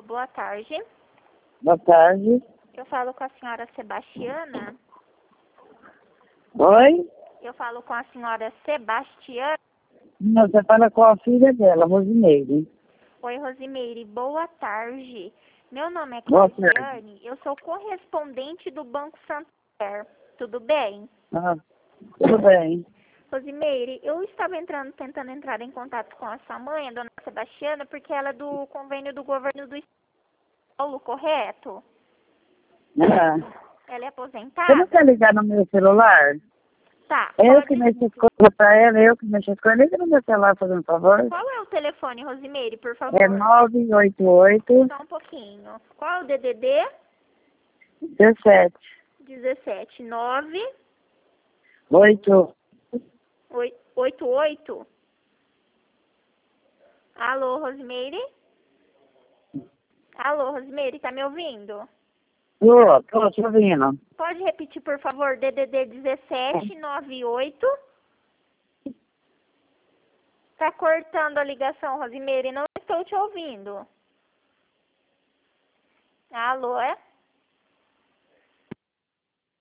Alô, boa tarde. Boa tarde. Eu falo com a senhora Sebastiana. Oi? Eu falo com a senhora Sebastiana. Não, você fala com a filha dela, Rosimeire. Oi, Rosimeire, boa tarde. Meu nome é Boa Claudiane, eu sou correspondente do Banco Santander. Tudo bem? Ah, tudo bem. Rosimeire, eu estava tentando entrar em contato com a sua mãe, a dona Sebastiana, porque ela é do convênio do governo do Estado de São Paulo, correto? Ah, Ela é você aposentada? não quer ligar no meu celular? Tá, Eu que pode. mexo as coisas pra ela, eu que mexo as coisas. Liga no meu celular, fazendo favor. Qual é o telefone, Rosimeire, por favor? É 988 Só um pouquinho. Qual é o DDD? 17 17 9 8. 88. Alô, Rosimeire? Alô, Rosimeire, tá me ouvindo? Tô te ouvindo. Pode repetir, por favor, DDD 17 98. Tá cortando a ligação, Rosimeire, não estou te ouvindo. Alô, é?